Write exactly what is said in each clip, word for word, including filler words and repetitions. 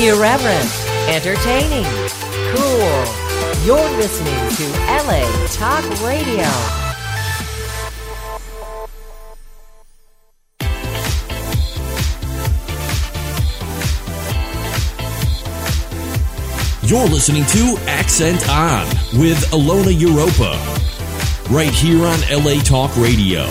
Irreverent, entertaining, cool. You're listening to L A Talk Radio. You're listening to Accent On with Ilona Europa, right here on L A Talk Radio.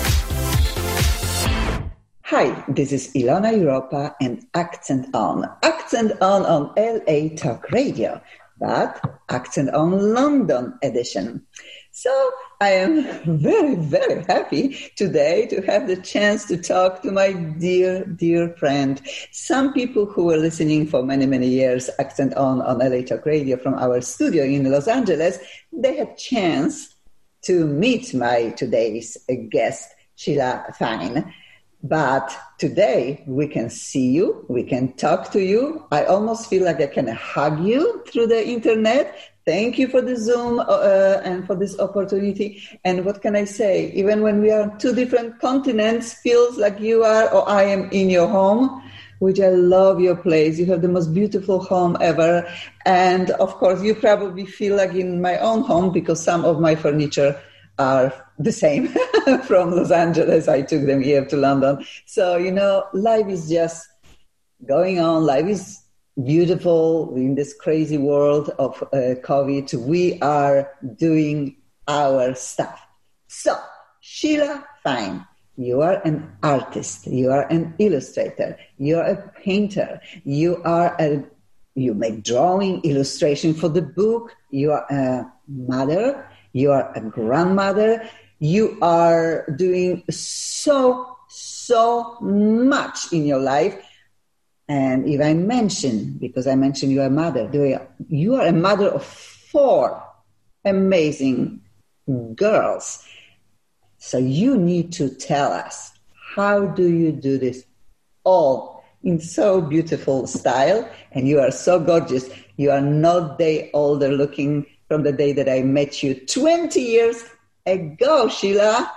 Hi, this is Ilona Europa and Accent On. Accent On on L A Talk Radio, but Accent On London edition. So I am very, very happy today to have the chance to talk to my dear, dear friend. Some people who were listening for many, many years, Accent On on L A Talk Radio from our studio in Los Angeles, they had chance to meet my today's guest, Sheila Fine. But today we can see you, we can talk to you. I almost feel like I can hug you through the internet. Thank you for the Zoom uh, and for this opportunity. And what can I say? Even when we are on two different continents, feels like you are or I am in your home, which I love your place. You have the most beautiful home ever. And of course, you probably feel like in my own home because some of my furniture are the same from Los Angeles. I took them here to London. So, you know, life is just going on. Life is beautiful in this crazy world of uh, COVID. We are doing our stuff. So, Sheila Fine, you are an artist. You are an illustrator. You are a painter. You are a, you make drawing, illustration for the book. You are a mother. You are a grandmother. You are doing so, so much in your life. And if I mention, because I mentioned you are a mother, you are a mother of four amazing girls. So you need to tell us, how do you do this all in so beautiful style? And you are so gorgeous. You are not day older looking from the day that I met you twenty years ago, Sheila.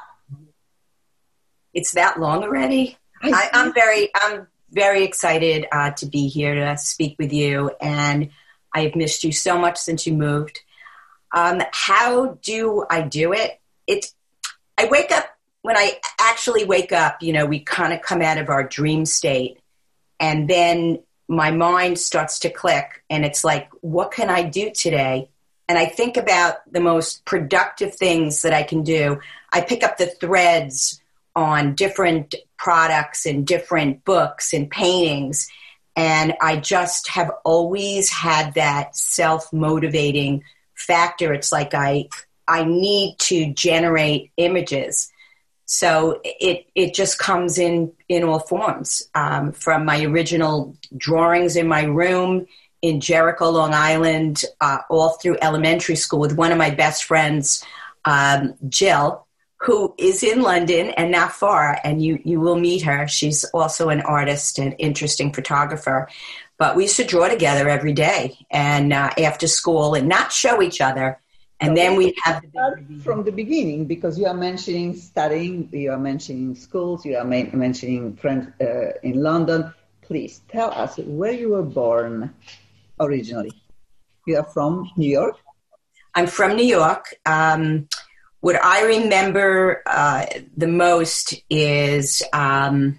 It's that long already? I, I'm very, I'm very excited uh, to be here to speak with you, and I have missed you so much since you moved. Um, how do I do it? It's, I wake up, when I actually wake up, you know, we kind of come out of our dream state, and then my mind starts to click, and it's like, what can I do today? And I think about the most productive things that I can do. I pick up the threads on different products and different books and paintings. And I just have always had that self-motivating factor. It's like I I need to generate images. So it it just comes in, in all forms, um, from my original drawings in my room in Jericho, Long Island, uh, all through elementary school with one of my best friends, um, Jill, who is in London and not far, and you, you will meet her. She's also an artist and interesting photographer. But we used to draw together every day and uh, after school and not show each other. And so then we have the from the beginning, because you are mentioning studying, you are mentioning schools, you are ma- mentioning friends uh, in London. Please tell us where you were born originally. You are from New York? I'm from New York. Um, what I remember uh, the most is um,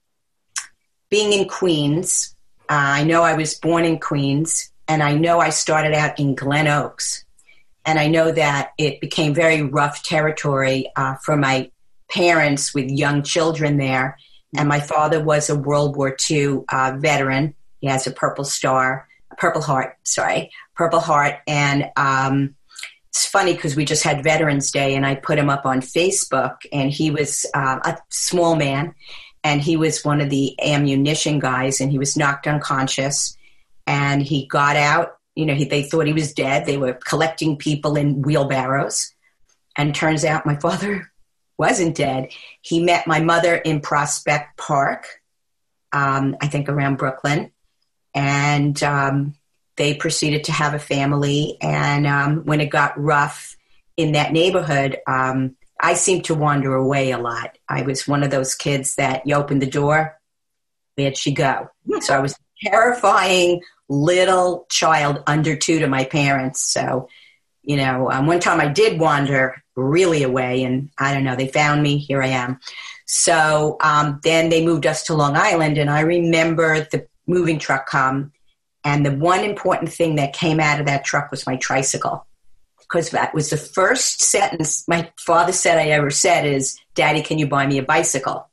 being in Queens. Uh, I know I was born in Queens, and I know I started out in Glen Oaks. And I know that it became very rough territory uh, for my parents with young children there. And my father was a World War Two uh, veteran. He has a Purple Star, a Purple Heart, sorry, Purple Heart. And um, it's funny because we just had Veterans Day, and I put him up on Facebook. And he was uh, a small man, and he was one of the ammunition guys, and he was knocked unconscious. And he got out. You know, he, they thought he was dead. They were collecting people in wheelbarrows. And turns out my father wasn't dead. He met my mother in Prospect Park, um, I think around Brooklyn. And um, they proceeded to have a family. And um, when it got rough in that neighborhood, um, I seemed to wander away a lot. I was one of those kids that you open the door, where'd she go? So I was terrifying little child under two to my parents. So, you know, um, one time I did wander really away, and I don't know, they found me. Here I am. So um, then they moved us to Long Island, and I remember the moving truck come, and the one important thing that came out of that truck was my tricycle, because that was the first sentence my father said I ever said is, "Daddy, can you buy me a bicycle?"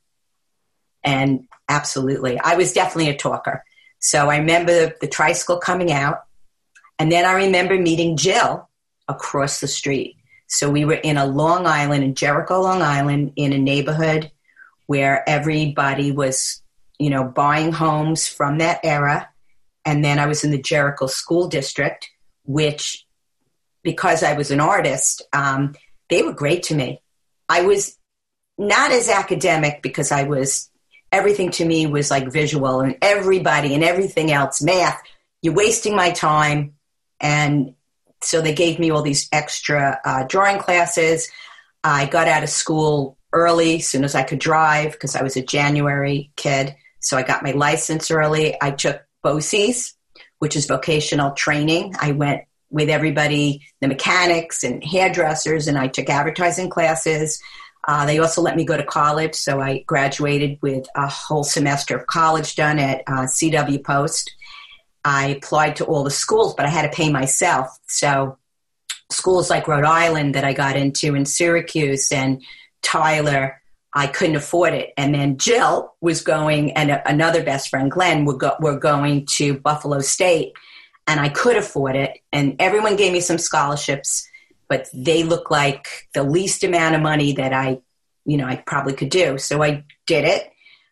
And absolutely, I was definitely a talker. So I remember the, the tricycle coming out, and then I remember meeting Jill across the street. So we were in a Long Island, in Jericho, Long Island, in a neighborhood where everybody was, you know, buying homes from that era. And then I was in the Jericho School District, which, because I was an artist, um, they were great to me. I was not as academic because I was, everything to me was like visual, and everybody and everything else, math, you're wasting my time. And so they gave me all these extra uh, drawing classes. I got out of school early, as soon as I could drive, because I was a January kid. So I got my license early. I took B O C Es, which is vocational training. I went with everybody, the mechanics and hairdressers, and I took advertising classes. Uh, they also let me go to college, so I graduated with a whole semester of college done at uh, C W Post. I applied to all the schools, but I had to pay myself. So schools like Rhode Island that I got into, in Syracuse and Tyler, I couldn't afford it. And then Jill was going, and a, another best friend, Glenn, were, go, were going to Buffalo State, and I could afford it. And everyone gave me some scholarships, but they looked like the least amount of money that I, you know, I probably could do. So I did it.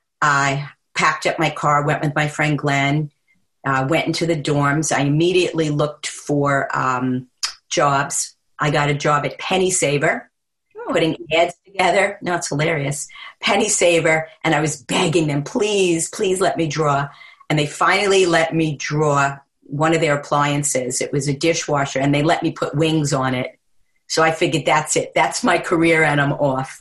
I packed up my car, went with my friend Glenn, uh, went into the dorms. I immediately looked for um, jobs. I got a job at Penny Saver, oh. putting ads together. No, it's hilarious. Penny Saver. And I was begging them, please, please let me draw. And they finally let me draw one of their appliances. It was a dishwasher, and they let me put wings on it. So I figured that's it. That's my career, and I'm off.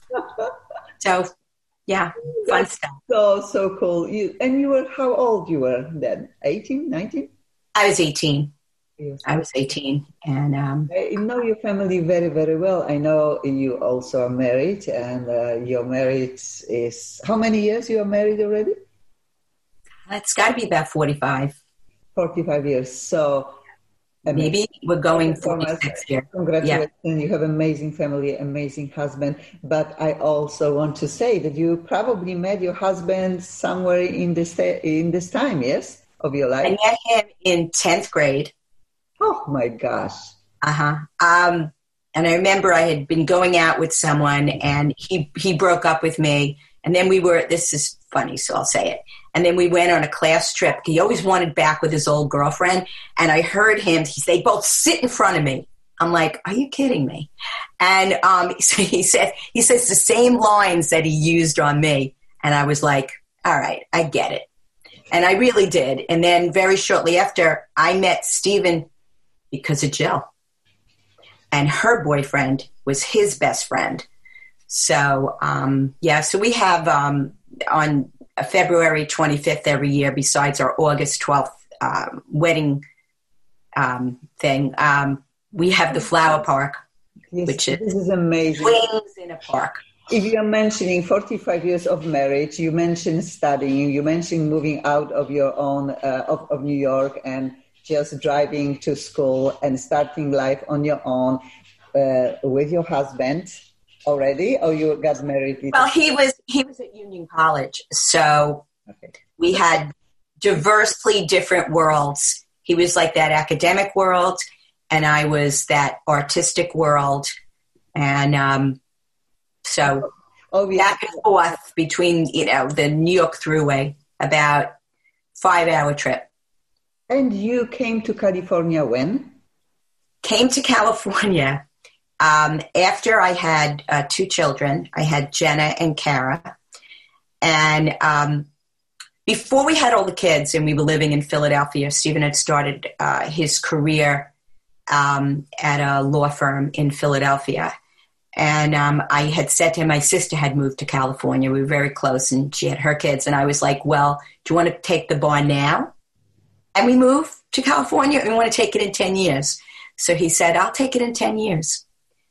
So, yeah, fun that's stuff. So, so cool. You, and you were, how old you were then? eighteen, nineteen? I was eighteen. I was eighteen. And um, I know your family very, very well. I know you also are married, and uh, your marriage is, how many years you are married already? It's got to be about forty-five. forty-five years. So maybe we're going forty-six here. Congratulations. Yeah. You have amazing family, amazing husband. But I also want to say that you probably met your husband somewhere in this, in this time, yes, of your life? I met him in tenth grade. Oh, my gosh. Uh-huh. Um, and I remember I had been going out with someone, and he, he broke up with me. And then we were, this is funny, so I'll say it. And then we went on a class trip. He always wanted back with his old girlfriend. And I heard him, he, they both sit in front of me. I'm like, are you kidding me? And um, so he said, he says the same lines that he used on me. And I was like, all right, I get it. And I really did. And then very shortly after, I met Stephen because of Jill. And her boyfriend was his best friend. So, um, yeah, so we have um, on February twenty-fifth every year, besides our August twelfth um, wedding um, thing, um, we have the Flower Park, yes, which is, this is amazing. Wings in a park. If you're mentioning forty-five years of marriage, you mentioned studying, you mentioned moving out of your own, uh, of, of New York, and just driving to school and starting life on your own uh, with your husband. Already, or you got married? Well, he was he was at Union College, so okay. We had diversely different worlds. He was like that academic world, and I was that artistic world, and um, so Obviously. back and forth between you know the New York Thruway, about five hour trip. And you came to California when? Came to California. Um, after I had uh, two children, I had Jenna and Kara. And um, before we had all the kids and we were living in Philadelphia, Stephen had started uh, his career um, at a law firm in Philadelphia. And um, I had said to him, my sister had moved to California. We were very close, and she had her kids. And I was like, well, do you want to take the bar now? and we moved to California and we want to take it in ten years. So he said, I'll take it in ten years.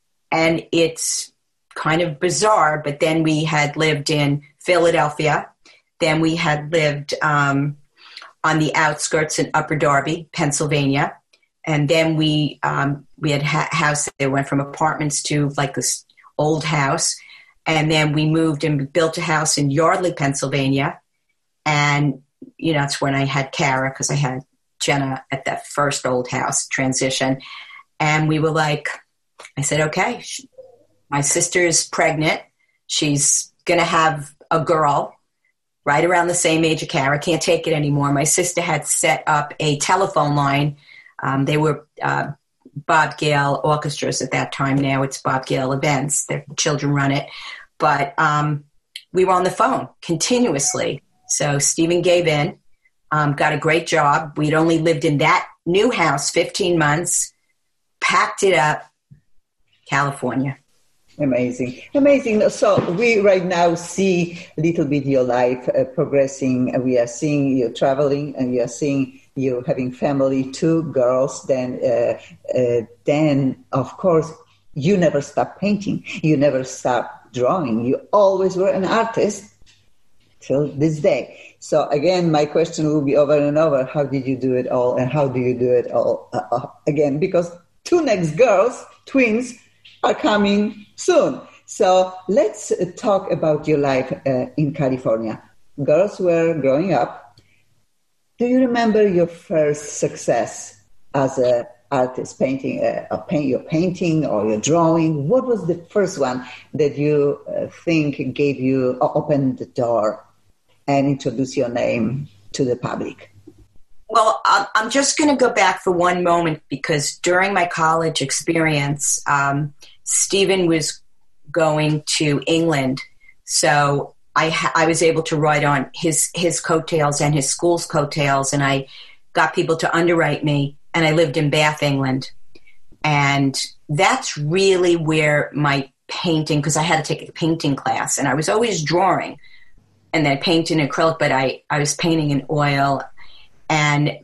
And it's kind of bizarre, but then we had lived in Philadelphia. Then we had lived um, on the outskirts in Upper Darby, Pennsylvania. And then we um, we had a house that went from apartments to like this old house. And then we moved and built a house in Yardley, Pennsylvania. And, you know, that's when I had Kara, because I had Jenna at that first old house transition. And we were like, I said, okay, she, my sister's pregnant. She's going to have a girl right around the same age of Kara. Can't take it anymore. My sister had set up a telephone line. Um, they were uh, Bob Gale orchestras at that time. Now it's Bob Gale events. Their children run it. But um, we were on the phone continuously. So Stephen gave in, um, got a great job. We'd only lived in that new house fifteen months, packed it up, California. Amazing. Amazing. So we right now see a little bit your life uh, progressing. We are seeing you traveling, and we are seeing you having family, two girls. Then, uh, uh, then of course, you never stopped painting. You never stopped drawing. You always were an artist till this day. So again, my question will be over and over. How did you do it all? And how do you do it all uh, uh, again? Because two next girls, twins, are coming soon. So let's uh, talk about your life uh, in California. Girls were growing up. Do you remember your first success as an artist, painting, uh, a paint, your painting or your drawing? What was the first one that you uh, think gave you, uh, opened the door and introduced your name to the public? Well, I'm just going to go back for one moment, because during my college experience, um, Stephen was going to England, so I, ha- I was able to ride on his, his coattails and his school's coattails, and I got people to underwrite me, and I lived in Bath, England. And that's really where my painting, because I had to take a painting class, and I was always drawing, and then painting in acrylic, but I, I was painting in oil. And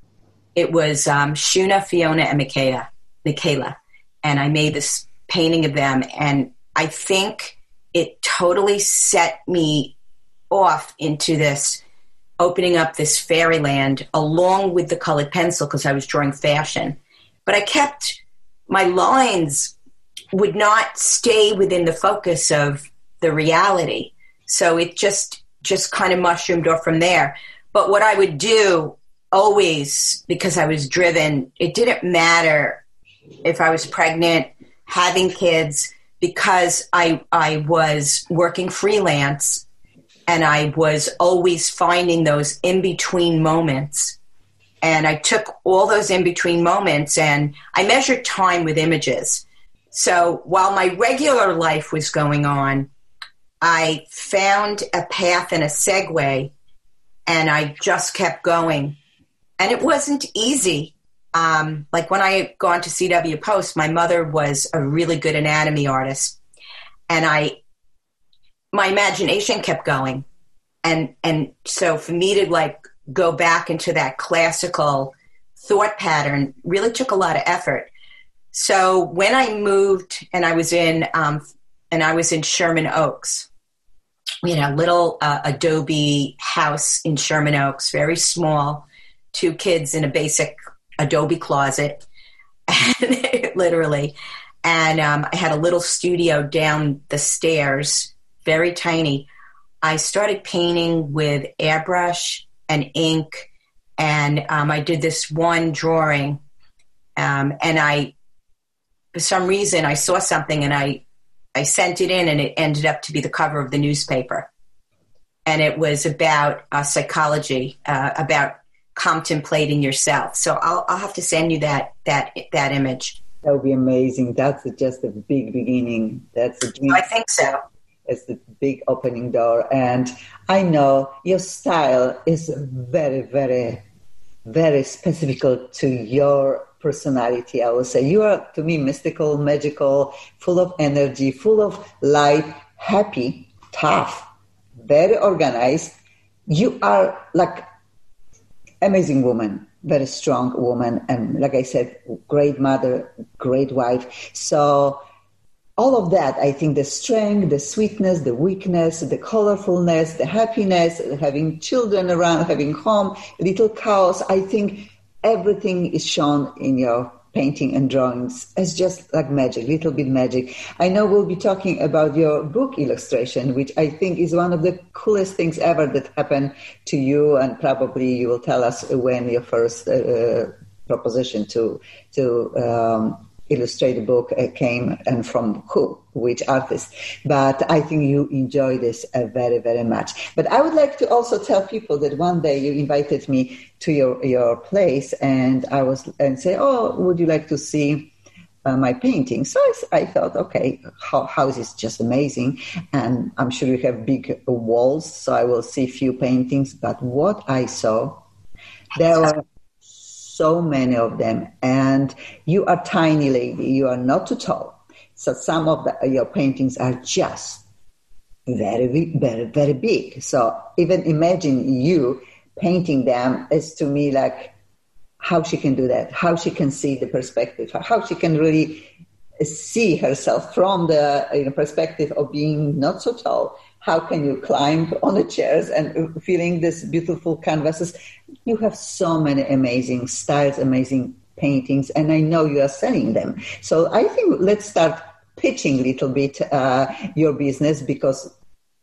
it was um, Shuna, Fiona, and Michaela, Michaela. And I made this painting of them. And I think it totally set me off into this, opening up this fairyland along with the colored pencil, because I was drawing fashion. But I kept, my lines would not stay within the focus of the reality. So it just, just kind of mushroomed off from there. But what I would do always, because I was driven, it didn't matter if I was pregnant, having kids, because I I was working freelance, and I was always finding those in-between moments. And I took all those in-between moments and I measured time with images. So while my regular life was going on, I found a path and a segue, and I just kept going. And it wasn't easy. Um, like when I had gone to C W Post, my mother was a really good anatomy artist. And I, my imagination kept going. And, and so for me to like go back into that classical thought pattern really took a lot of effort. So when I moved and I was in, um, and I was in Sherman Oaks, we had a little uh, adobe house in Sherman Oaks, very small, two kids in a basic adobe closet, literally. And um, I had a little studio down the stairs, very tiny. I started painting with airbrush and ink, and um, I did this one drawing. Um, and I, for some reason, I saw something and I, I sent it in, and it ended up to be the cover of the newspaper. And it was about uh, psychology, uh, about contemplating yourself. So I'll, I'll have to send you that that that image. That would be amazing. That's just a big beginning. That's a dream. I think so. It's the big opening door. And I know your style is very, very, very specific to your personality, I would say. You are, to me, mystical, magical, full of energy, full of life, happy, tough, very organized. You are like amazing woman. very strong woman. And like I said, great mother, great wife. So all of that, I think the strength, the sweetness, the weakness, the colorfulness, the happiness, having children around, having home, little cows, I think everything is shown in your painting and drawings as just like magic, little bit magic. I know we'll be talking about your book illustration, which I think is one of the coolest things ever that happened to you, and probably you will tell us when your first uh, proposition to to um, illustrate a book uh, came and from who, which artist. But I think you enjoy this uh, very, very much. But I would like to also tell people that one day you invited me to your, your place, and I was and say, oh, would you like to see uh, my painting? So I, I thought, okay, how, house is just amazing, and I'm sure you have big walls, so I will see few paintings. But what I saw, there were so many of them, and you are tiny lady, you are not too tall. So some of the, your paintings are just very, very, very big. So even imagine you painting them is to me like how she can do that, how she can see the perspective, how she can really see herself from the you know, perspective of being not so tall. How can you climb on the chairs and feeling this beautiful canvases? You have so many amazing styles, amazing paintings, and I know you are selling them. So I think let's start pitching a little bit uh, your business, because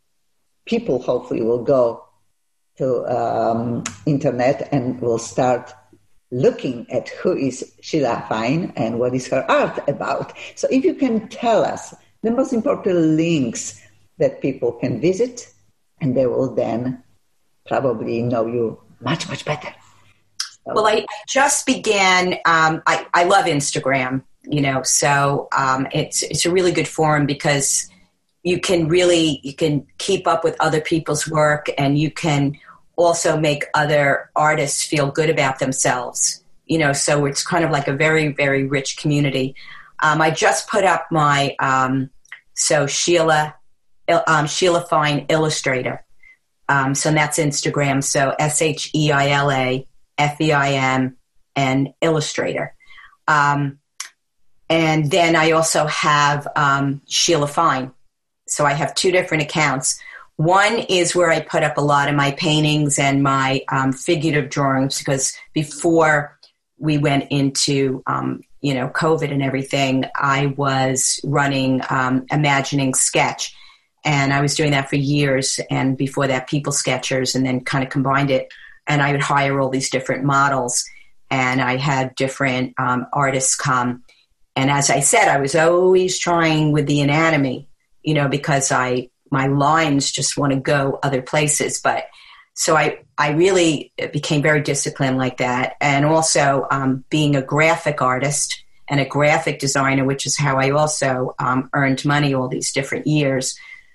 people hopefully will go to um, internet and will start looking at who is Sheila Fine and what is her art about. So if you can tell us the most important links that people can visit, and they will then probably know you much, much better. So. Well, I just began, um, I, I love Instagram, you know, so um, it's it's a really good forum because you can really, you can keep up with other people's work, and you can also make other artists feel good about themselves, you know, so it's kind of like a very, very rich community. Um, I just put up my, um, so Sheila, Um, Sheila Fine Illustrator. Um, so that's Instagram. So S H E I L A F E I M and Illustrator. Um, and then I also have um, Sheila Fine. So I have two different accounts. One is where I put up a lot of my paintings and my um, figurative drawings, because before we went into, um, you know, COVID and everything, I was running um, Imagining Sketch. And I was doing that for years, and before that, People Sketchers, and then kind of combined it. And I would hire all these different models, and I had different um, artists come. And as I said, I was always trying with the anatomy, you know, because I my lines just want to go other places. But so I, I really became very disciplined like that. And also um, being a graphic artist and a graphic designer, which is how I also um, earned money all these different years.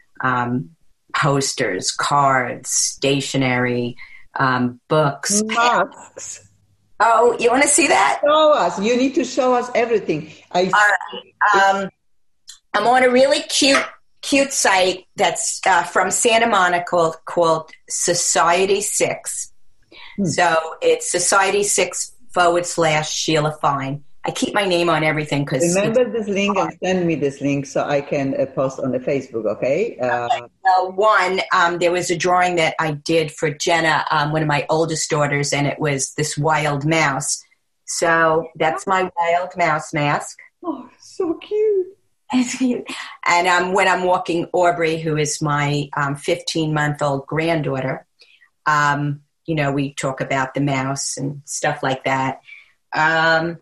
Um, posters, cards, stationery, um, books. Masks. Oh, you want to see that? Show us. You need to show us everything. I All right. Um, I'm on a really cute, cute site that's uh, from Santa Monica called, called Society Six. Hmm. So it's Society Six forward slash Sheila Fine. I keep my name on everything because remember this link and send me this link so I can uh, post on the Facebook. Okay. Uh, okay. Well, one, um, there was a drawing that I did for Jenna, um, one of my oldest daughters, and it was this wild mouse. So that's my wild mouse mask. Oh, so cute. It's cute. And um, when I'm walking Aubrey, who is my um, fifteen-month-old granddaughter, um, you know, we talk about the mouse and stuff like that. Um,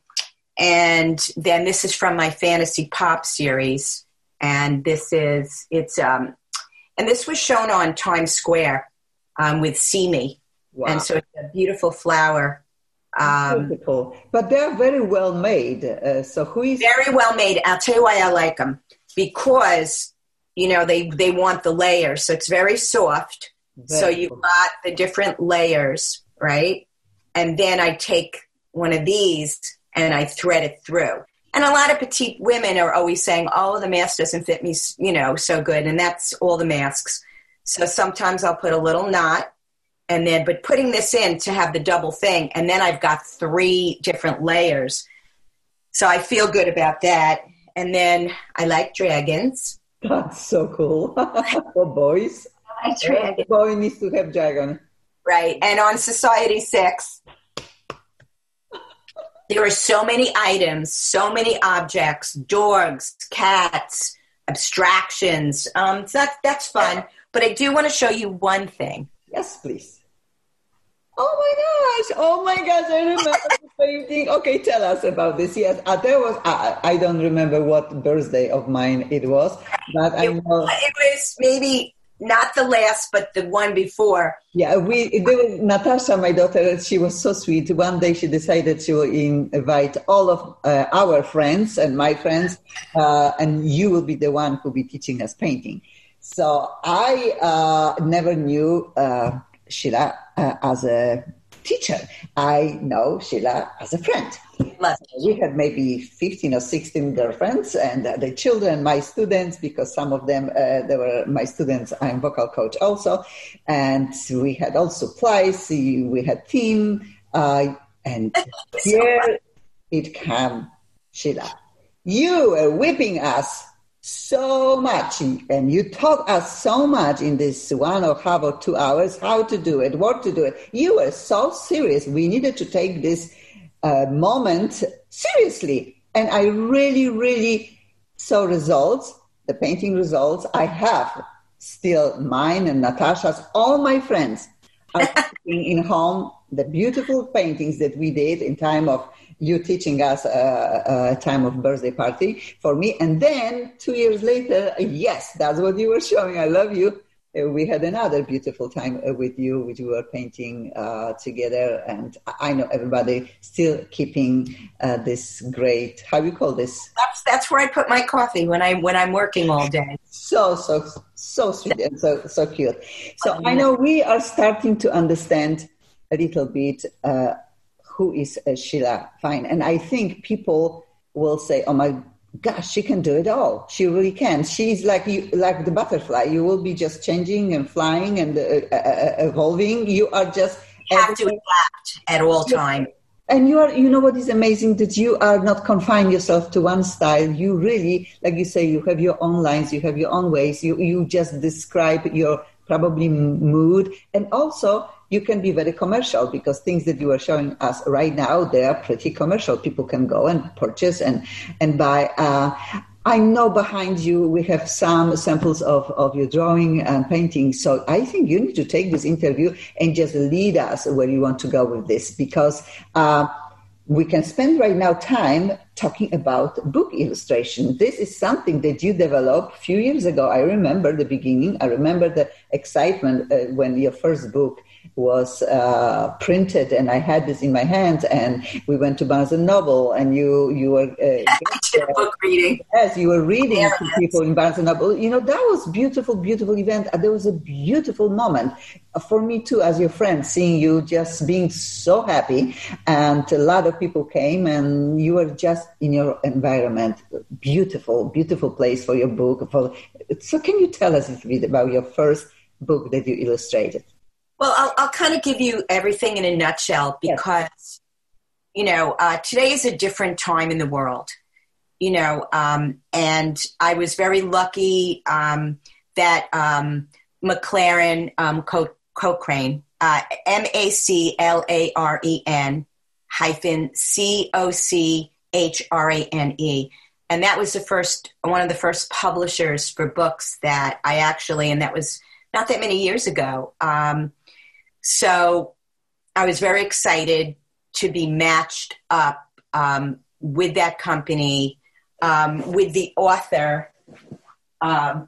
And then this is from my Fantasy Pop series. And this is, it's, um, and this was shown on Times Square um, with See Me. Wow. And so it's a beautiful flower. Um, beautiful. But they're very well made. Uh, so who is... Very well made. I'll tell you why I like them. Because, you know, they, they want the layers. So it's very soft. Very so you've got the different layers, right? And then I take one of these and I thread it through. And a lot of petite women are always saying, oh, the mask doesn't fit me, you know, so good. And that's all the masks. So sometimes I'll put a little knot And then, but putting this in to have the double thing, and then I've got three different layers. So I feel good about that. And then I like dragons. That's so cool. For boys. I like dragons. Every boy needs to have dragon. Right. And on Society six, there are so many items, so many objects, dogs, cats, abstractions. Um, so that's, that's fun. But I do want to show you one thing. Yes, please. Oh my gosh! Oh my gosh! I remember the painting. Okay, tell us about this. Yes, uh, there was. I, I don't remember what birthday of mine it was, but I it, know it was maybe not the last, but the one before. Yeah, we. There was Natasha, my daughter. She was so sweet. One day she decided she will invite all of uh, our friends and my friends, uh, and you will be the one who will be teaching us painting. So I uh, never knew. Uh, Sheila uh, as a teacher. I know Sheila as a friend. We had maybe fifteen or sixteen girlfriends, and uh, the children, my students, because some of them, uh, they were my students. I'm vocal coach also. And we had all supplies. We had team. Uh, and here it came, Sheila. You were whipping us so much, and you taught us so much in this one or half or two hours how to do it, what to do it. You were so serious. We needed to take this uh, moment seriously, and I really, really saw results. The painting results I have still mine and Natasha's. All my friends are in home the beautiful paintings that we did in time of you teaching us a, a time of birthday party for me. And then two years later, yes, that's what you were showing. I love you. Uh, we had another beautiful time uh, with you, which we were painting uh, together. And I know everybody still keeping uh, this great, how do you call this? That's, that's where I put my coffee when, I, when I'm working all day. So, so, so sweet and so, so cute. So I know we are starting to understand a little bit uh, who is uh, Sheila Fine. And I think people will say, oh my gosh, she can do it all. She really can. She's like you, like the butterfly. You will be just changing and flying and uh, uh, evolving. You are just... You have to adapt at all times. And you are, you know what is amazing? That you are not confining yourself to one style. You really, like you say, you have your own lines, you have your own ways. You, you just describe your probably mood. And also, you can be very commercial because things that you are showing us right now, they are pretty commercial. People can go and purchase and, and buy. Uh, I know behind you we have some samples of, of your drawing and painting. So I think you need to take this interview and just lead us where you want to go with this, because uh, we can spend right now time talking about book illustration. This is something that you developed a few years ago. I remember the beginning. I remember the excitement uh, when your first book was uh, printed, and I had this in my hands, and we went to Barnes and Noble, and you you were uh, book reading. Yes, you were reading yeah, to people in Barnes and Noble. You know, that was beautiful, beautiful event. There was a beautiful moment for me too, as your friend, seeing you just being so happy, and a lot of people came, and you were just in your environment. Beautiful, beautiful place for your book. For so, can you tell us a little bit about your first book that you illustrated? Well, I'll, I'll kind of give you everything in a nutshell because, yes. you know, uh, today is a different time in the world, you know, um, and I was very lucky um, that um, McLaren um, Co- Cochrane, uh, M A C L A R E N hyphen C O C H R A N E. And that was the first, one of the first publishers for books that I actually, and that was not that many years ago. Um, So I was very excited to be matched up um, with that company, um, with the author, um,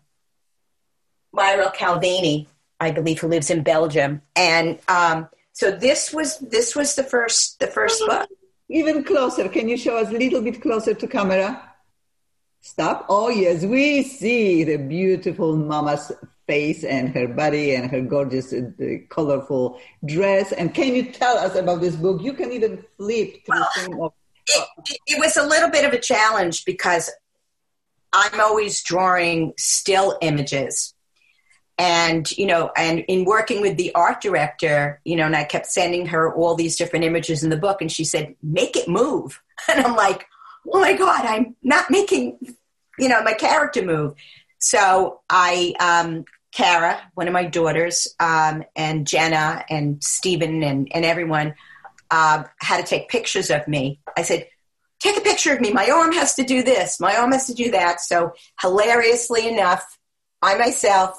Myra Calvini, I believe, who lives in Belgium. And um, so this was this was the first the first book. Even closer. Can you show us a little bit closer to camera? Stop. Oh, yes, we see the beautiful mama's face and her body and her gorgeous, uh, colorful dress. And can you tell us about this book? You can even flip to well, the thing of... It, it was a little bit of a challenge because I'm always drawing still images. And, you know, and in working with the art director, you know, and I kept sending her all these different images in the book, and she said, make it move. And I'm like, oh my God, I'm not making, you know, my character move. So I, um, Kara, one of my daughters, um, and Jenna and Stephen and, and everyone, uh, had to take pictures of me. I said, take a picture of me. My arm has to do this. My arm has to do that. So hilariously enough, I myself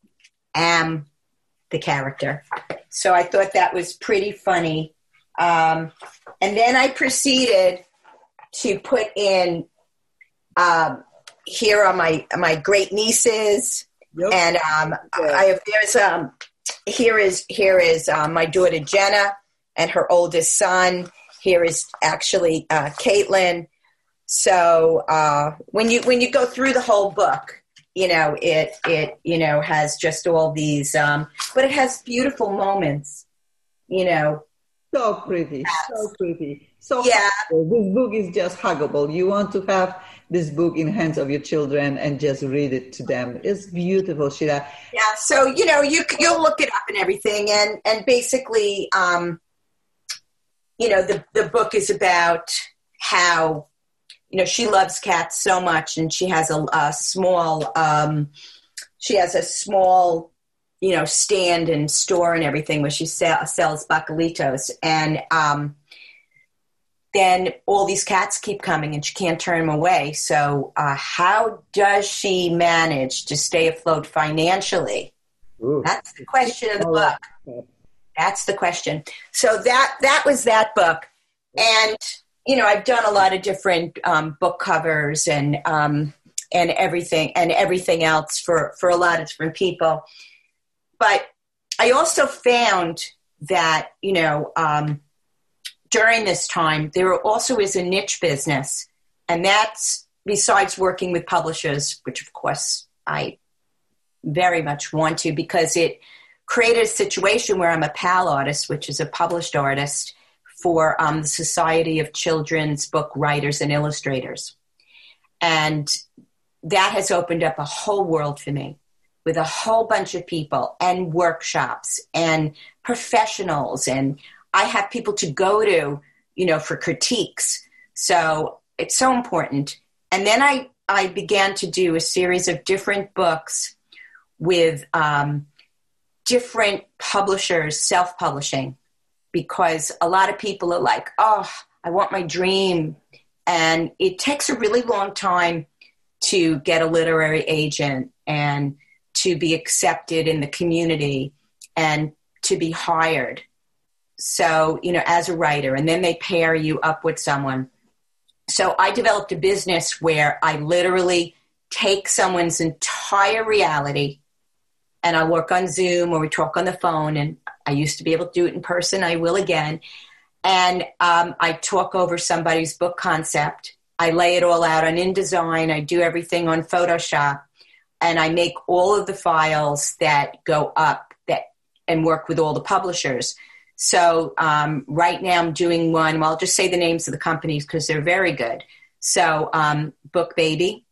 am the character. So I thought that was pretty funny. Um, and then I proceeded to put in, um, here are my, my great nieces. Yep. And um, okay. I have, there's, um, here is, here is uh, my daughter Jenna and her oldest son. Here is actually uh, Caitlin. So uh, when you, when you go through the whole book, you know, it, it, you know, has just all these, um, but it has beautiful moments, you know. So pretty, yes. so pretty. So yeah. Huggable. This book is just huggable. You want to have this book in the hands of your children and just read it to them. It's beautiful, Sheila. Yeah, so, you know, you, you'll look it up and everything. And, and basically, um, you know, the, the book is about how, you know, she loves cats so much, and she has a, a small, um, she has a small, you know, stand and store and everything where she sell, sells bacalitos. And um, then all these cats keep coming and she can't turn them away. So uh, how does she manage to stay afloat financially? Ooh. That's the question of the book. That's the question. So that, that was that book. And you know, I've done a lot of different um, book covers and um, and everything and everything else for, for a lot of different people. But I also found that, you know, um, during this time, there also is a niche business. And that's besides working with publishers, which, of course, I very much want to, because it created a situation where I'm a PAL artist, which is a published artist, for um, the Society of Children's Book Writers and Illustrators. And that has opened up a whole world for me with a whole bunch of people and workshops and professionals. And I have people to go to, you know, for critiques. So it's so important. And then I, I began to do a series of different books with um, different publishers, self-publishing, because a lot of people are like, oh, I want my dream. And it takes a really long time to get a literary agent and to be accepted in the community and to be hired. So, you know, as a writer, and then they pair you up with someone. So I developed a business where I literally take someone's entire reality, and I work on Zoom or we talk on the phone, and I used to be able to do it in person. I will again. And um, I talk over somebody's book concept. I lay it all out on InDesign. I do everything on Photoshop. And I make all of the files that go up that and work with all the publishers. So um, right now I'm doing one. Well, I'll just say the names of the companies because they're very good. So um, Book Baby,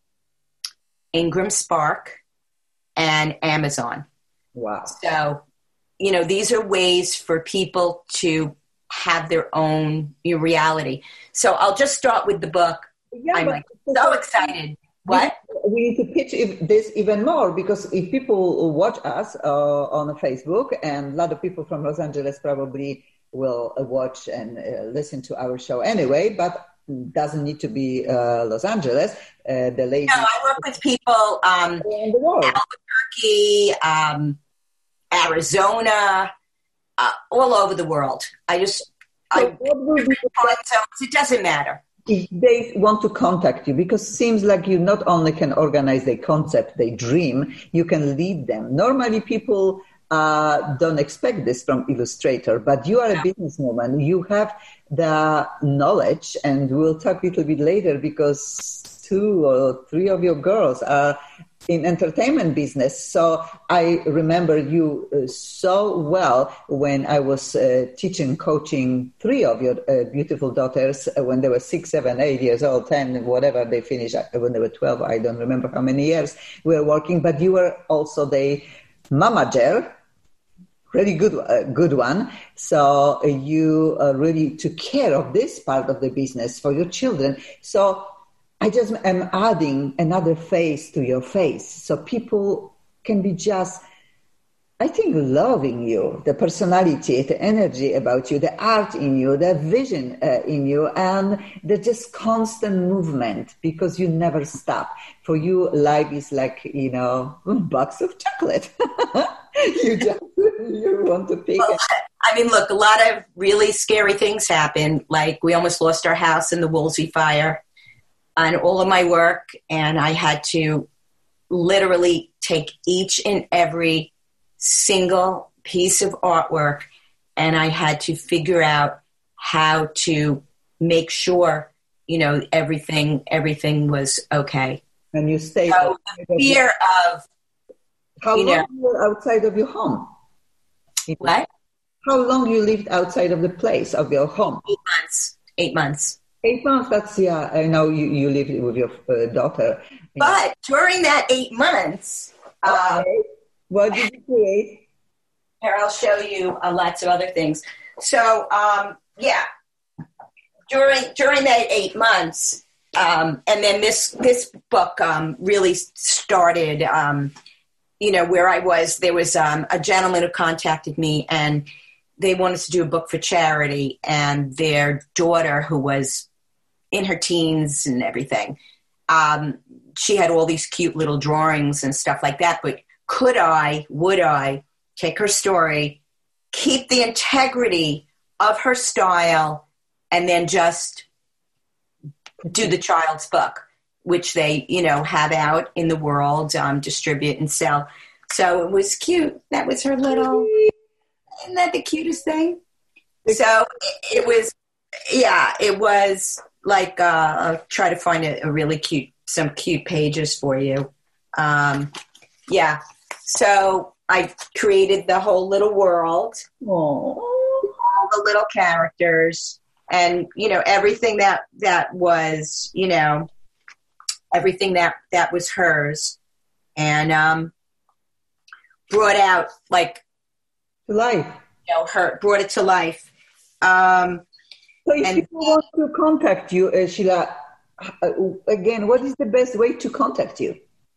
Ingram Spark, and Amazon. Wow. So, you know, these are ways for people to have their own your reality. So I'll just start with the book. Yeah, I'm like so excited. What? We need to pitch this even more, because if people watch us uh, on Facebook, and a lot of people from Los Angeles probably will watch and uh, listen to our show anyway, but doesn't need to be uh, Los Angeles. Uh, the lady. No, I work with people um, in the world. Albuquerque, um, Arizona, uh, all over the world. I just, so I, zones, it doesn't matter. If they want to contact you, because it seems like you not only can organize their concept, they dream, you can lead them. Normally people uh, don't expect this from Illustrator, but you are a businesswoman. You have the knowledge, and we'll talk a little bit later, because two or three of your girls are in entertainment business. So I remember you uh, so well when I was uh, teaching, coaching three of your uh, beautiful daughters uh, when they were six, seven, eight years old, ten, whatever they finished, uh, when they were twelve, I don't remember how many years we were working, but you were also the momager, really good, uh, good one. So uh, you uh, really took care of this part of the business for your children. So I just am adding another face to your face, so people can be just, I think, loving you, the personality, the energy about you, the art in you, the vision uh, in you, and the just constant movement, because you never stop. For you, life is like, you know, a box of chocolate. you just you want to pick well, it. I mean, look, a lot of really scary things happened. Like we almost lost our house in the Woolsey fire and all of my work, and I had to literally take each and every single piece of artwork, and I had to figure out how to make sure, you know, everything everything was okay. And you stayed. So the fear of how you long know, you were outside of your home? What? How long you lived outside of the place of your home? Eight months. Eight months. Eight months. That's yeah. I know you you live with your uh, daughter. But during that eight months, okay. um, what did you create? Here, I'll show you uh, lots of other things. So, um, yeah, during during that eight months, um, and then this this book um, really started. Um, you know, where I was, there was um, a gentleman who contacted me, and they wanted to do a book for charity, and their daughter, who was in her teens and everything, um, she had all these cute little drawings and stuff like that. But could I, would I take her story, keep the integrity of her style, and then just do the child's book, which they, you know, have out in the world, um, distribute and sell. So it was cute. That was her little, isn't that the cutest thing? So it, it was, yeah, it was like, uh, I'll try to find a, a really cute, some cute pages for you. Um, yeah. So I created the whole little world, Aww. all the little characters, and, you know, everything that, that was, you know, everything that, that was hers, and um, brought out, like, To life. you know, her, brought it to life. Um, So if and, people want to contact you, uh, Sheila, uh, again, what is the best way to contact you?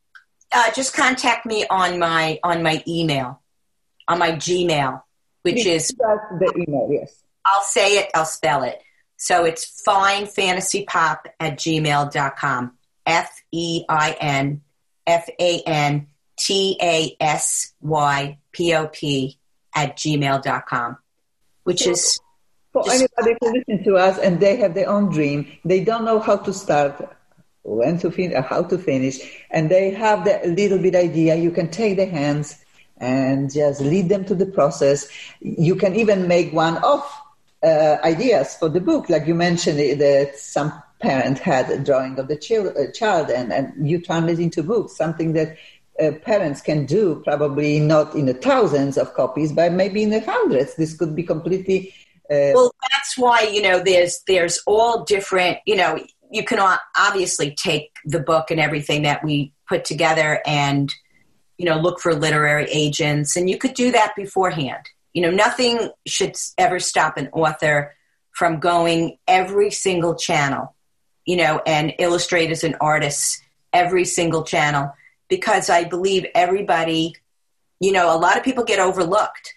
uh, just contact me on my on my email, on my Gmail, which Please, is, that's the email, yes. I'll say it, I'll spell it. So it's finefantasypop at gmail dot com. F E I N F A N T A S Y P O P at gmail dot com, which is... For just, anybody who listen to us and they have their own dream, they don't know how to start, when to finish, how to finish, and they have that little bit idea, you can take their hands and just lead them to the process. You can even make one-off uh, ideas for the book, like you mentioned that some parent had a drawing of the child, uh, child and, and you turn it into books, something that uh, parents can do, probably not in the thousands of copies, but maybe in the hundreds. This could be completely... Uh, well, that's why, you know, there's there's all different, you know, you can obviously take the book and everything that we put together and, you know, look for literary agents, and you could do that beforehand. You know, nothing should ever stop an author from going every single channel, you know, and illustrators and artists, every single channel, because I believe everybody, you know, a lot of people get overlooked.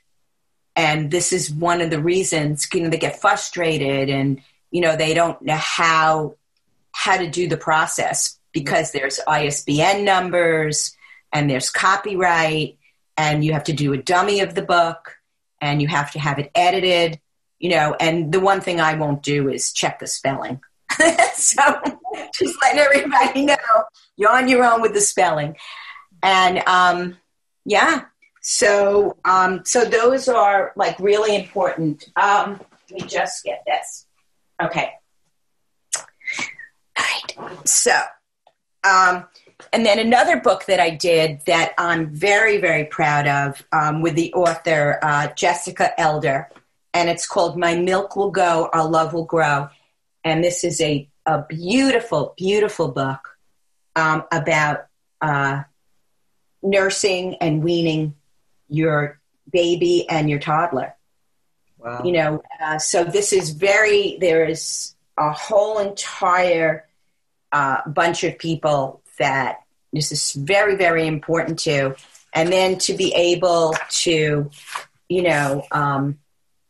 And this is one of the reasons, you know, they get frustrated and, you know, they don't know how how to do the process, because there's I S B N numbers and there's copyright, and you have to do a dummy of the book and you have to have it edited, you know, and the one thing I won't do is check the spelling. So just letting everybody know you're on your own with the spelling. And um, yeah. So, um, so those are like really important. Um, let me just get this. Okay. All right. So, um, and then another book that I did that I'm very, very proud of, um, with the author, uh, Jessica Elder, and it's called My Milk Will Go, Our Love Will Grow. And this is a, a beautiful, beautiful book, um, about, uh, nursing and weaning your baby and your toddler. Wow. You know, uh, so this is very, there is a whole entire uh, bunch of people that this is very, very important to. And then to be able to, you know, um,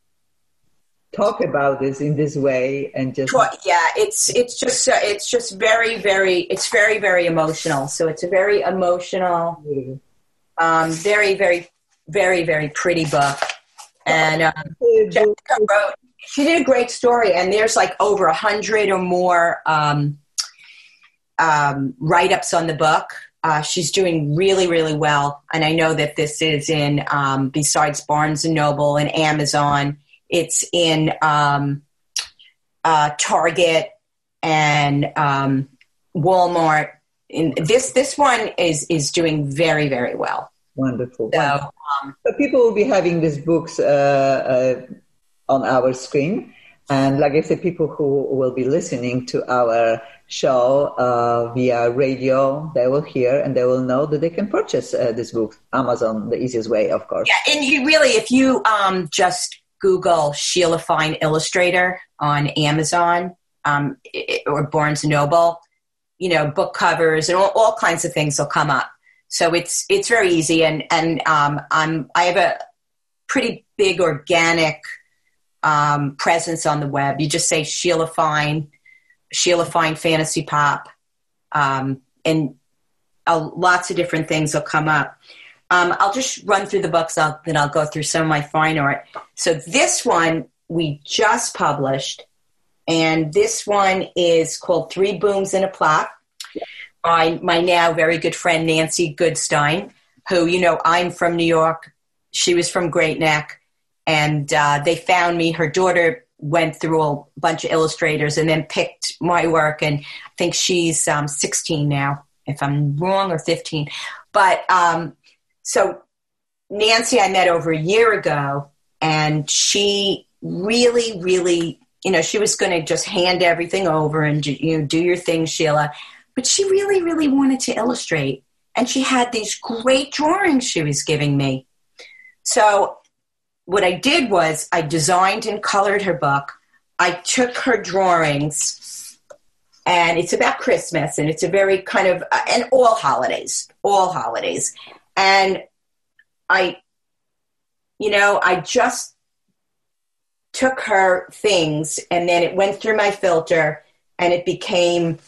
talk about this in this way and just yeah, it's it's just uh, it's just very, very, it's very, very emotional. So it's a very emotional, um, very, very, very, very pretty book. And um, Jessica wrote, she did a great story, and there's like over a hundred or more um, um, write-ups on the book. Uh, she's doing really, really well. And I know that this is in, um, besides Barnes and Noble and Amazon, it's in um, uh, Target and um, Walmart. In this this one is is doing very, very well. Wonderful. So, Wonderful. um, so people will be having these books uh, uh, on our screen. And like I said, people who will be listening to our show uh, via radio, they will hear and they will know that they can purchase uh, this book. Amazon, the easiest way, of course. Yeah, and you really, if you um, just Google Sheila Fine Illustrator on Amazon um, or Barnes and Noble, you know, book covers and all, all kinds of things will come up. So it's it's very easy, and and um, I'm I have a pretty big organic um, presence on the web. You just say Sheila Fine, Sheila Fine Fantasy Pop, um, and uh, lots of different things will come up. Um, I'll just run through the books, I'll, then I'll go through some of my fine art. So this one we just published, and this one is called Three Booms in a Plot by my now very good friend Nancy Goodstein, who, you know, I'm from New York. She was from Great Neck, and uh, they found me. Her daughter went through a bunch of illustrators and then picked my work, and I think she's um, sixteen now, if I'm wrong, or fifteen. But um, so Nancy I met over a year ago, and she really, really, you know, she was going to just hand everything over and, you know, do your thing, Sheila. But she really, really wanted to illustrate. And she had these great drawings she was giving me. So what I did was I designed and colored her book. I took her drawings, and it's about Christmas, and it's a very kind of, uh, and all holidays, all holidays. And I, you know, I just took her things, and then it went through my filter, and it became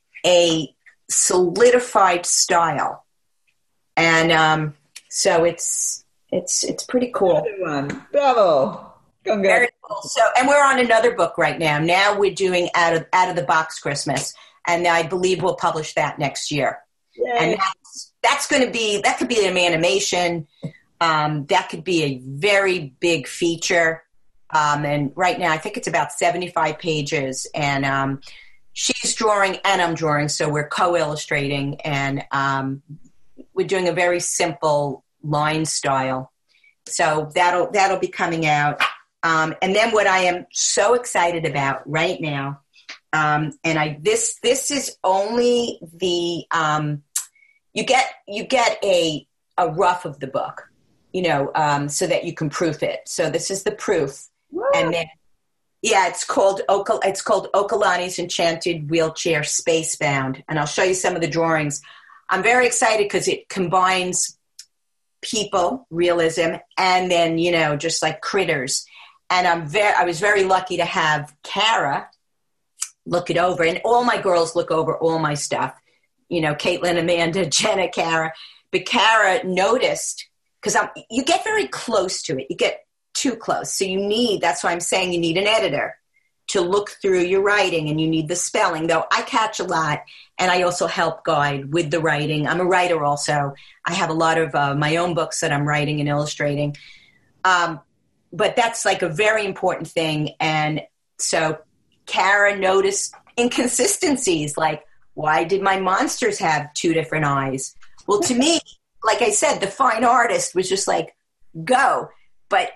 a solidified style. And um, so it's it's it's pretty cool. Everyone, bravo. Congrats. Very cool. So, and we're on another book right now. Now we're doing out of out of the box Christmas, and I believe we'll publish that next year. Yay. And that's, that's going to be that could be an animation. Um, that could be a very big feature. Um, and right now, I think it's about seventy-five pages, and um, she's drawing and I'm drawing, so we're co-illustrating, and um, we're doing a very simple line style. So that'll that'll be coming out. Um, and then what I am so excited about right now, um, and I this this is only the um, you get you get a a rough of the book, you know, um, so that you can proof it. So this is the proof, what? And then. Yeah, it's called Okal- it's called Okalani's Enchanted Wheelchair Spacebound, and I'll show you some of the drawings. I'm very excited because it combines people, realism, and then, you know, just like critters. And I'm very, I was very lucky to have Kara look it over, and all my girls look over all my stuff. You know, Caitlin, Amanda, Jenna, Kara. But Kara noticed, because I'm, you get very close to it. You get too close. So you need, that's why I'm saying you need an editor to look through your writing, and you need the spelling, though I catch a lot, and I also help guide with the writing. I'm a writer also. I have a lot of uh, my own books that I'm writing and illustrating. Um, but that's like a very important thing. And so Kara noticed inconsistencies, like, why did my monsters have two different eyes? Well, to me, like I said, the fine artist was just like, go. But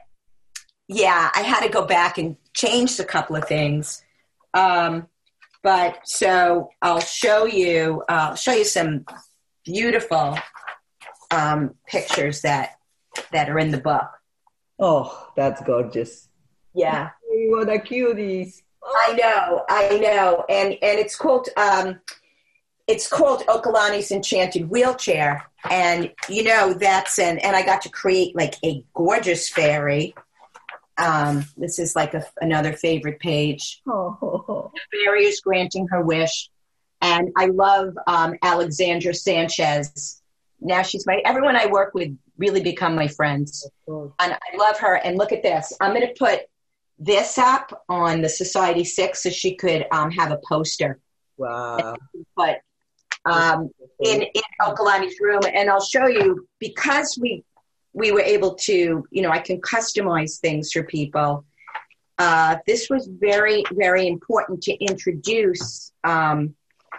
yeah, I had to go back and change a couple of things. Um, but so I'll show you, uh, I'll show you some beautiful um, pictures that that are in the book. Oh, that's gorgeous. Yeah. What a cuties. Oh. I know, I know. And and it's called um, it's called Okalani's Enchanted Wheelchair. And, you know, that's an, and I got to create like a gorgeous fairy. Um, this is like a, another favorite page. Oh. The fairy is granting her wish. And I love um, Alexandra Sanchez. Now she's my, everyone I work with really become my friends. And I love her. And look at this. I'm going to put this up on the Society six so she could um, have a poster. Wow. But um, in, in Okalani's room. And I'll show you, because we we were able to, you know, I can customize things for people. Uh, this was very, very important to introduce um,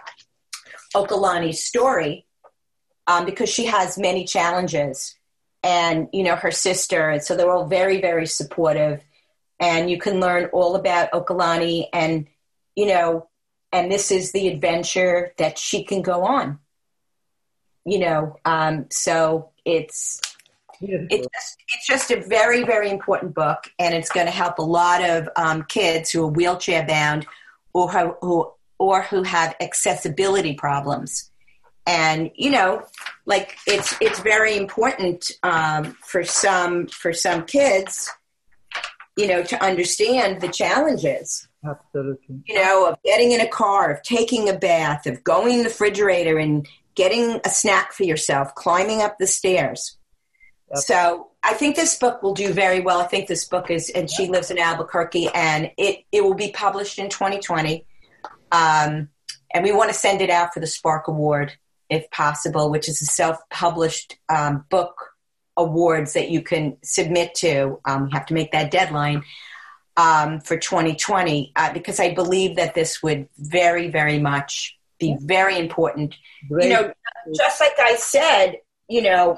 Okalani's story um, because she has many challenges. And, you know, her sister, and so they're all very, very supportive. And you can learn all about Okalani, and, you know, and this is the adventure that she can go on. You know, um, so it's it's just, it's just a very, very important book, and it's going to help a lot of um, kids who are wheelchair bound or who, who or who have accessibility problems. And, you know, like it's it's very important um, for some for some kids, you know, to understand the challenges. Absolutely. You know, of getting in a car, of taking a bath, of going in the refrigerator and getting a snack for yourself, climbing up the stairs. Yep. So I think this book will do very well. I think this book is, and she lives in Albuquerque, and it, it will be published in twenty twenty. Um, and we want to send it out for the Spark Award, if possible, which is a self-published um, book awards that you can submit to. Um, you have to make that deadline um, for twenty twenty, uh, because I believe that this would very, very much be very important. Great. You know, just like I said, you know,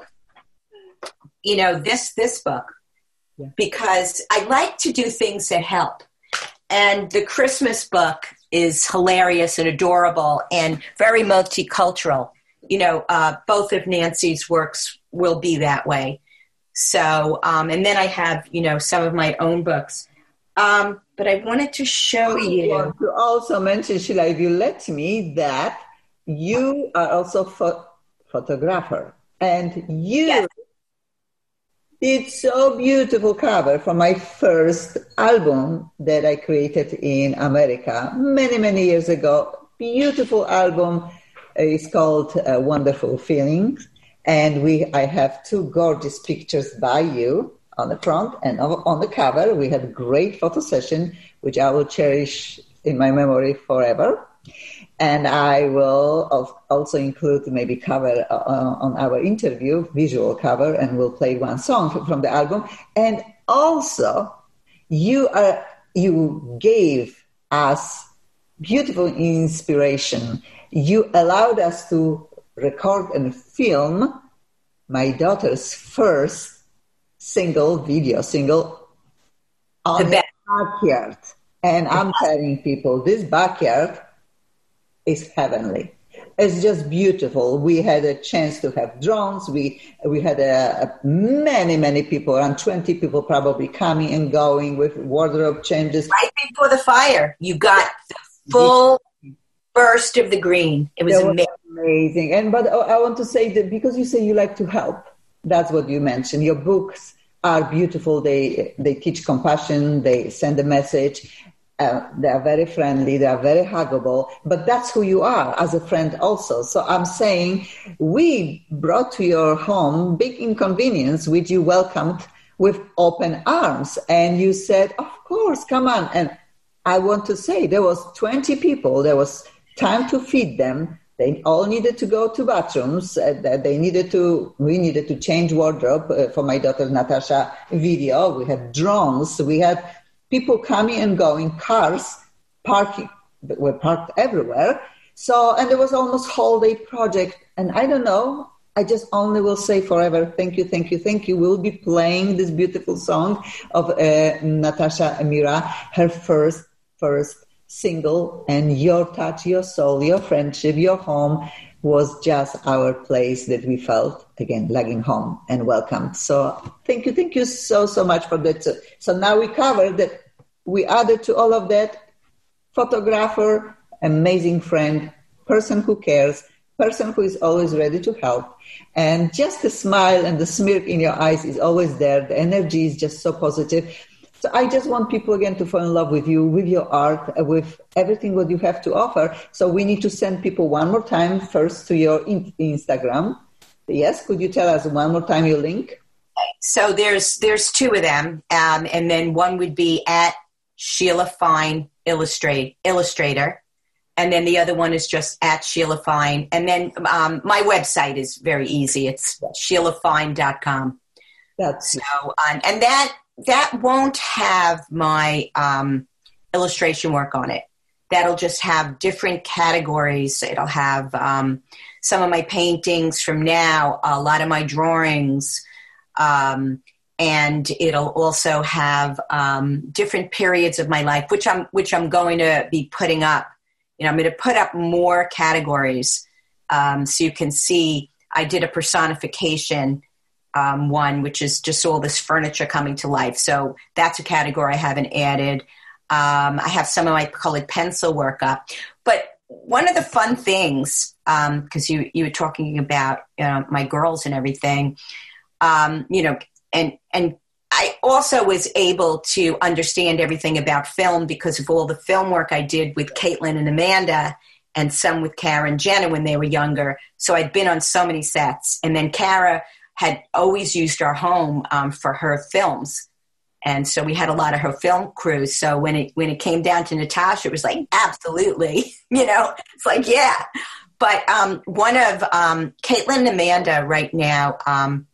you know, this, this book, yeah. Because I like to do things that help. And the Christmas book is hilarious and adorable and very multicultural. You know, uh, both of Nancy's works will be that way. So, um, and then I have, you know, some of my own books. Um, but I wanted to show you. I want to also mention, Sheila, if you let me, that you are also a pho- photographer. And you yes. did so beautiful cover for my first album that I created in America many, many years ago. Beautiful album. It's called uh, Wonderful Feelings. And we, I have two gorgeous pictures by you on the front and on the cover. We had a great photo session, which I will cherish in my memory forever. And I will also include maybe cover uh, on our interview, visual cover, and we'll play one song from the album. And also, you are you gave us beautiful inspiration. You allowed us to record and film my daughter's first single video, single on the backyard. And I'm telling people, this backyard is heavenly. It's just beautiful. We had a chance to have drones. We we had a, a many, many people, around twenty people probably coming and going with wardrobe changes. Right before the fire, you got the full burst of the green. It was, was amazing. amazing. And but I want to say that because you say you like to help, that's what you mentioned. Your books are beautiful. They they teach compassion. They send a message. Uh, they are very friendly. They are very huggable. But that's who you are as a friend also. So I'm saying we brought to your home big inconvenience, which you welcomed with open arms. And you said, of course, come on. And I want to say there was twenty people. There was time to feed them. They all needed to go to bathrooms. Uh, they needed to, we needed to change wardrobe uh, for my daughter Natasha video. We had drones. We had people coming and going, cars parking, were parked everywhere. So, and there was almost whole day project. And I don't know, I just only will say forever, thank you, thank you, thank you. We'll be playing this beautiful song of uh, Natasha Emira, her first, first single, and your touch, your soul, your friendship, your home was just our place that we felt, again, lugging home and welcomed. So thank you. Thank you so, so much for that. So, so now we covered that. We added to all of that photographer, amazing friend, person who cares, person who is always ready to help. And just the smile and the smirk in your eyes is always there. The energy is just so positive. So I just want people again to fall in love with you, with your art, with everything what you have to offer. So we need to send people one more time first to your in- Instagram. Yes, could you tell us one more time your link? So there's there's two of them, um, and then one would be at Sheila Fine Illustrate Illustrator, and then the other one is just at Sheila Fine. And then um, my website is very easy. It's sheila fine dot com. That's so, um, and that that won't have my um, illustration work on it. That'll just have different categories. It'll have um, some of my paintings from now, a lot of my drawings. Um, and it'll also have um, different periods of my life, which I'm which I'm going to be putting up. You know, I'm going to put up more categories um, so you can see. I did a personification um, one, which is just all this furniture coming to life. So that's a category I haven't added. Um, I have some of my colored pencil work up. But one of the fun things, because um, you you were talking about you know, my girls and everything, um, you know. And and I also was able to understand everything about film because of all the film work I did with Caitlin and Amanda and some with Kara and Jenna when they were younger. So I'd been on so many sets. And then Kara had always used our home um, for her films. And so we had a lot of her film crews. So when it when it came down to Natasha, it was like, absolutely. You know, it's like, yeah. But um, one of um, Caitlin and Amanda right now, um,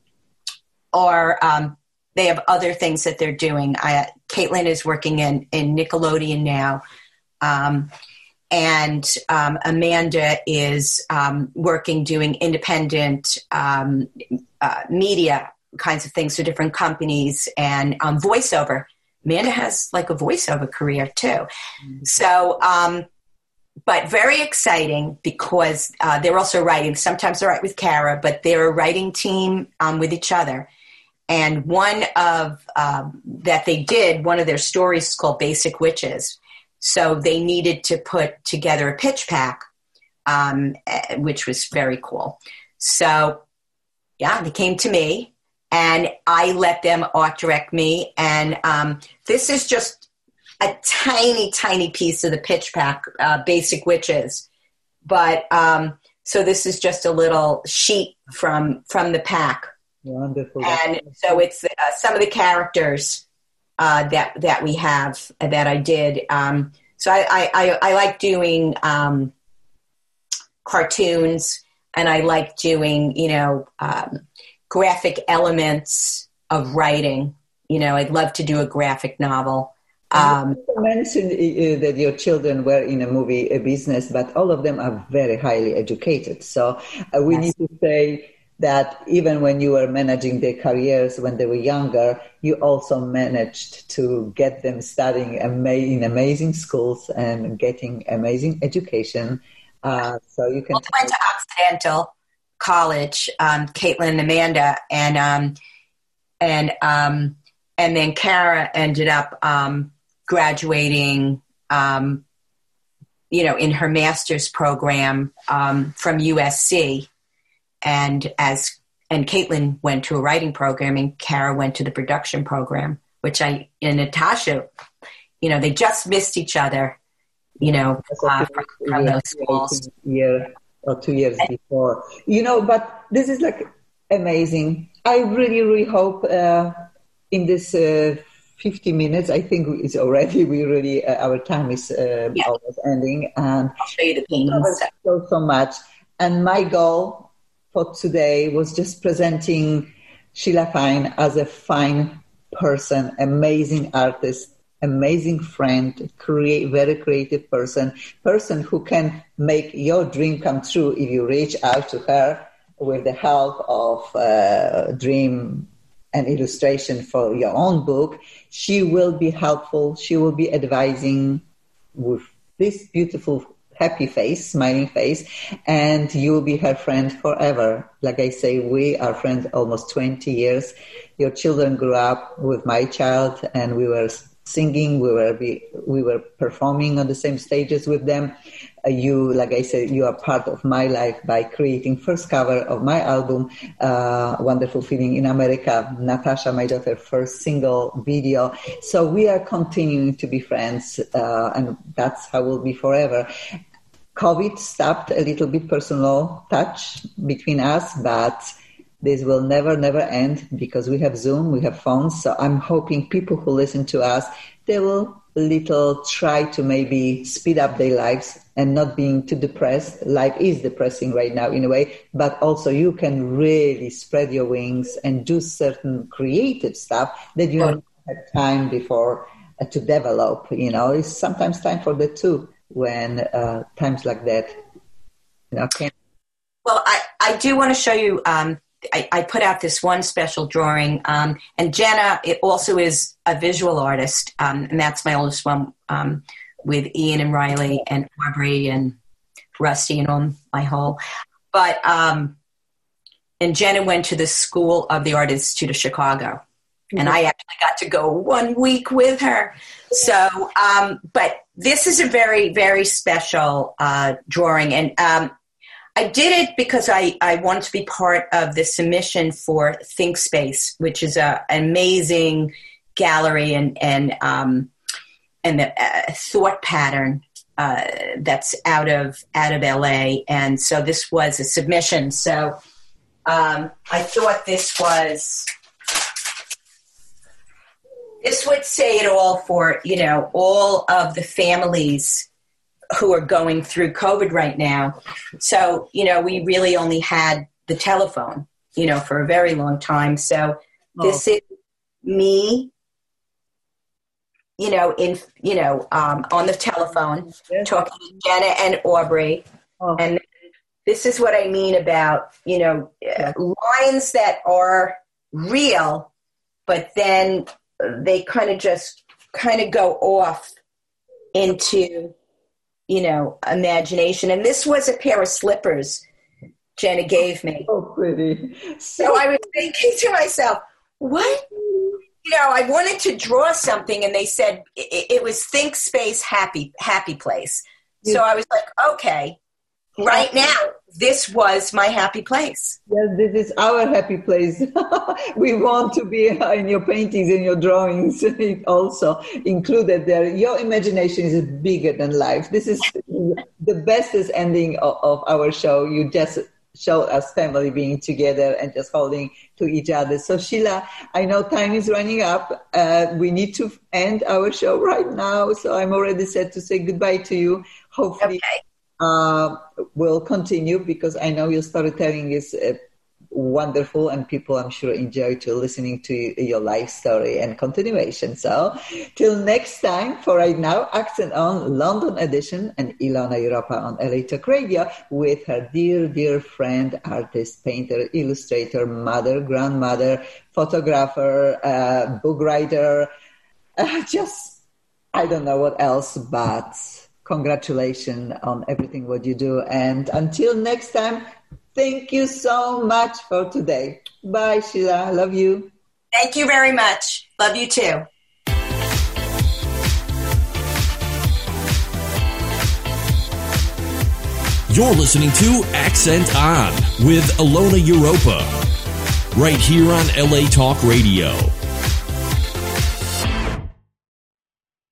or um, they have other things that they're doing. I, Caitlin is working in, in Nickelodeon now, um, and um, Amanda is um, working doing independent um, uh, media kinds of things for different companies and um, voiceover. Amanda has like a voiceover career too. Mm-hmm. So, um, but very exciting because uh, they're also writing. Sometimes they write with Kara, but they're a writing team um, with each other. And one of um, that they did, one of their stories is called Basic Witches. So they needed to put together a pitch pack, um, which was very cool. So, yeah, they came to me, and I let them art direct me. And um, this is just a tiny, tiny piece of the pitch pack, uh, Basic Witches. But um, so this is just a little sheet from from the pack. Wonderful. And so it's uh, some of the characters uh, that that we have uh, that I did. Um, so I, I, I, I like doing um, cartoons, and I like doing, you know, um, graphic elements of writing. You know, I'd love to do a graphic novel. Um, you mentioned uh, that your children were in a movie a business, but all of them are very highly educated. So uh, we yes. need to say that even when you were managing their careers when they were younger, you also managed to get them studying ama- in amazing schools and getting amazing education. Uh, so you can. Well, I went to Occidental College, um, Caitlin and Amanda, and um, and um, and then Kara ended up um, graduating, um, you know, in her master's program um, from U S C. And as and Caitlin went to a writing program, and Kara went to the production program, which I and Natasha, you know, they just missed each other, you know, uh, from, from those schools. Year or two years before, you know. But this is like amazing. I really, really hope uh, in this uh, fifty minutes. I think it's already we really uh, our time is uh, yeah. almost ending, and I'll show you the paintings. So so much. And my goal for today was just presenting Sheila Fine as a fine person, amazing artist, amazing friend, create, very creative person, person who can make your dream come true if you reach out to her with the help of uh, dream and illustration for your own book. She will be helpful. She will be advising with this beautiful happy face, smiling face, and you will be her friend forever. Like I say, we are friends almost twenty years. Your children grew up with my child, and we were singing, we were we, we were performing on the same stages with them. Uh, you, like I said, you are part of my life by creating first cover of my album, uh, Wonderful Feeling in America, Natasha, my daughter, first single video. So we are continuing to be friends, uh, and that's how we'll be forever. COVID stopped a little bit personal touch between us, but this will never, never end because we have Zoom, we have phones. So I'm hoping people who listen to us, they will little try to maybe speed up their lives and not being too depressed. Life is depressing right now in a way, but also you can really spread your wings and do certain creative stuff that you don't have time before uh, to develop. You know, it's sometimes time for that too when uh, times like that. You know, can- well, I, I do want to show you, um, I, I put out this one special drawing, um, and Jenna it also is a visual artist, um, and that's my oldest one, um, with Ian and Riley and Aubrey and Rusty and all my whole. But um, and Jenna went to the School of the Art Institute of Chicago, mm-hmm. and I actually got to go one week with her. So, um, but this is a very, very special uh, drawing, and um, I did it because I, I wanted to be part of the submission for ThinkSpace, which is a, an amazing gallery and and um, and the uh, thought pattern uh, that's out of out of L A. And so this was a submission. So um, I thought this was this would say it all for, you know, all of the families who are going through COVID right now. So, you know, we really only had the telephone, you know, for a very long time. So oh. This is me, you know, in, you know, um, on the telephone yes. talking to Jenna and Aubrey. Oh. And this is what I mean about, you know, yeah. lines that are real, but then they kind of just kind of go off into, you know, imagination. And this was a pair of slippers Jenna gave me. Oh, pretty. So, so I was thinking to myself, what? You know, I wanted to draw something, and they said it, it was ThinkSpace Happy Happy Place. So yeah. I was like, okay, right now, this was my happy place. Yes, this is our happy place. We want to be in your paintings and your drawings also included there. Your imagination is bigger than life. This is the bestest ending of, of our show. You just showed us family being together and just holding to each other. So Sheila, I know time is running up. Uh, we need to end our show right now. So I'm already set to say goodbye to you. Hopefully. Okay. Uh, will continue because I know your storytelling is uh, wonderful and people, I'm sure, enjoy to listening to your life story and continuation. So till next time, for right now, Accent On London edition and Ilona Europa on L A Talk Radio with her dear, dear friend, artist, painter, illustrator, mother, grandmother, photographer, uh, book writer, uh, just, I don't know what else, but congratulations on everything what you do. And until next time, thank you so much for today. Bye, Sheila. Love you. Thank you very much. Love you too. You're listening to Accent On with Ilona Europa, right here on L A Talk Radio.